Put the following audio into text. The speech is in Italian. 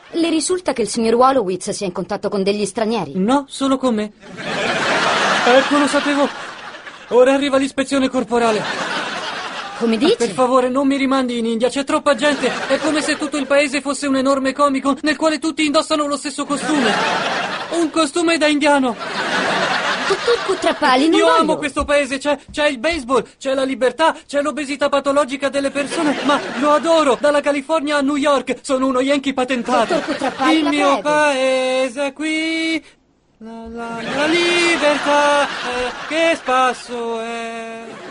Le risulta che il signor Wolowitz sia in contatto con degli stranieri? No, solo con me. Ecco, lo sapevo. Ora arriva l'ispezione corporale. Come dici? Per favore, non mi rimandi in India, c'è troppa gente. È come se tutto il paese fosse un enorme Comic-Con nel quale tutti indossano lo stesso costume. Un costume da indiano. Turco Trappali, non Io voglio. amo questo paese, c'è il baseball, c'è la libertà, c'è l'obesità patologica delle persone, ma lo adoro, dalla California a New York, sono uno Yankee patentato. Dottor Trappali, Il la mio prego. paese qui, la libertà, che spasso è.